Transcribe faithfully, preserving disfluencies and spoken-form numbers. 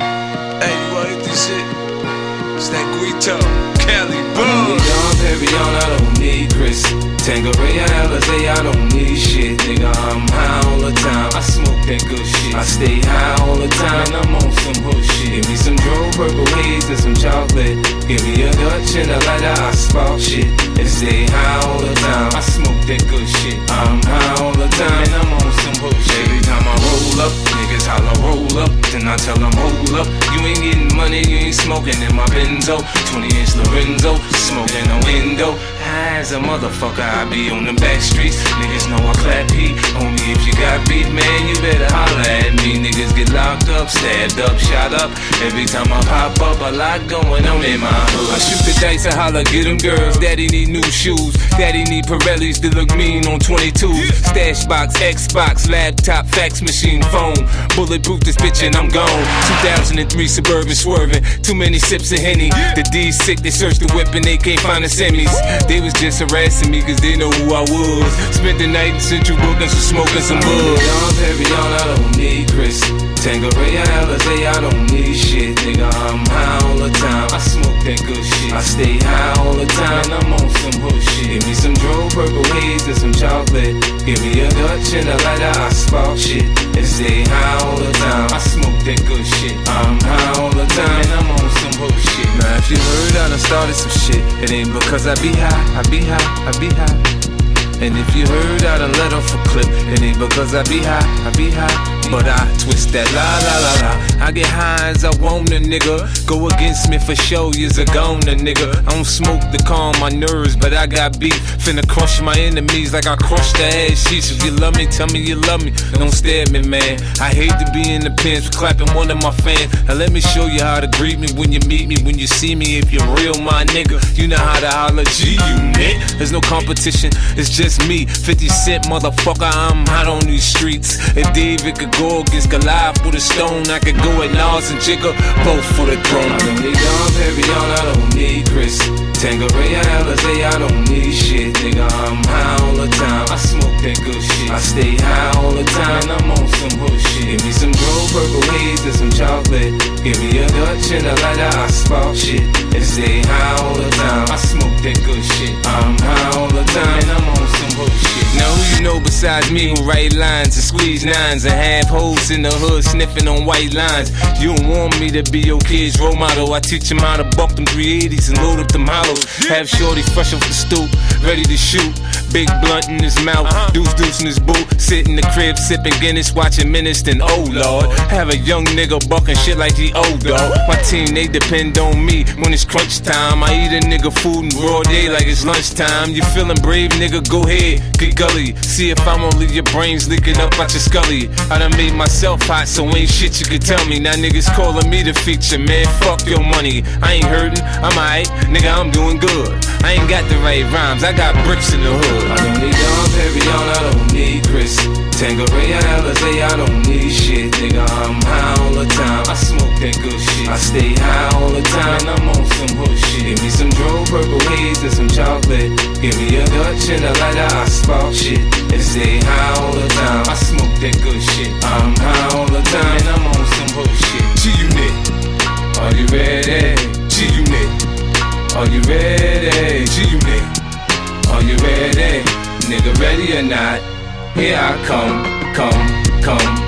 Hey, you wanna hit this shit? It's that Guito, Cali, boom. I don't need Dom Perignon, I don't need Chris. Tanqueray, Alizé, I don't need shit, nigga. I'm high all the time. I smoke that good shit. I stay high all the time, and I'm on some hood shit. Give me some Dro, Purple Haze, and some chocolate. Give me a Dutch and a lighter, I spark shit. And stay high all the time. I smoke that good shit. I'm high all the time, and I'm on some hood shit. Every time I roll up, niggas holler roll up. Then I tell them hold up. You ain't getting money, you ain't smoking in my Benzo. twenty inch Lorenzo, smoking a window. High as a motherfucker, I be on the back streets. Niggas know I clap heat. Homie, if you got beef, man, you better holler at me. Niggas get locked up, stabbed up, shot up. Every time I pop up, a lot going on in my hood. I shoot the dice and holler, get them girls. Daddy need new shoes. Daddy need Pirellis to look mean on twenty-twos. Stash box, Xbox, laptop, fax machine, phone. Bulletproof this bitch and I'm gone. two thousand three Suburban swerving. Too many sips of Henny. The D's sick, they search the whip and they can't find the semis. They was just harassing me cause they know who I was. Spent the night in Central Bookings for smoking some bud. Dom Perignon, I don't need Chris. Tanqueray, Alizé, I don't need shit, nigga. I'm high all the time. I smoke that good shit. I stay high all the time, and I'm on some hood shit. Give me some Dro, Purple Haze, and some chocolate. Give me a Dutch and a lighter, I spark shit. And stay high all the time. I smoke that good shit. I'm high all the time, and I'm on some hood shit. Now if you heard I done started some shit, it ain't because I be high, I be high, I be high. And if you heard I done let off a clip, it ain't because I be high, I be high. But I twist that la la la la. I get high as I want a nigga. Go against me for show, you's a goner nigga. I don't smoke to calm my nerves, but I got beef. Finna crush my enemies like I crushed the ass sheets. If you love me, tell me you love me. Don't stare at me, man. I hate to be in the pins for clapping one of my fans. Now let me show you how to greet me when you meet me, when you see me. If you're real, my nigga, you know how to holler G-Unit. There's no competition, it's just me. fifty cent motherfucker, I'm hot on these streets. If David could go against Goliath with a stone, I could go at Nas and Jigga, both for the throne. I don't need Dom Perignon, I don't need Chris. Tanqueray, Alizé, I don't need shit, nigga. I'm high all the time. I smoke that good shit. I stay high all the time, and I'm on some hood shit. Give me some Dro, Purple Haze, and some chocolate. Give me a Dutch and a lighter, I spark shit. And stay high all the time. I smoke that good shit. I'm high all the time, and I'm on some hood shit. Now who you know besides me who write lines and squeeze nines and have hoes in the hood sniffing on white lines? You don't want me to be your kid's role model. I teach him how to buck them three eighties and load up them hollows. Have shorty fresh off the stoop, ready to shoot. Big blunt in his mouth, deuce deuce in his boot. Sit in the crib sipping Guinness, watching Menace, then oh lord. Have a young nigga bucking shit like he old dog. My team, they depend on me when it's crunch time. I eat a nigga food in broad day like it's lunchtime. You feeling brave, nigga, go ahead, get gully. See if I'm gonna leave your brains leaking up out your scully. I done made myself hot, so ain't shit you can tell me. Now niggas calling me the feature, man, fuck your money. I ain't hurting, I'm alright, nigga, I'm doing good. I ain't got the right rhymes, I got bricks in the hood. I don't need Dom Perignon, I don't need Chris. Tanqueray, Alizé, I don't need shit, nigga. I'm high all the time. I smoke that good shit. I stay high all the time, and I'm on some hood shit. Give me some Dro, Purple Haze, and some chocolate. Give me a Dutch and a lighter, I spark shit. And stay high all the time. I smoke that good shit. I'm high all the time, and I'm on some hood shit. G-Unit, are you ready? G-Unit, are you ready? G-Unit, are you ready? Nigga, ready or not? Here I come, come, come.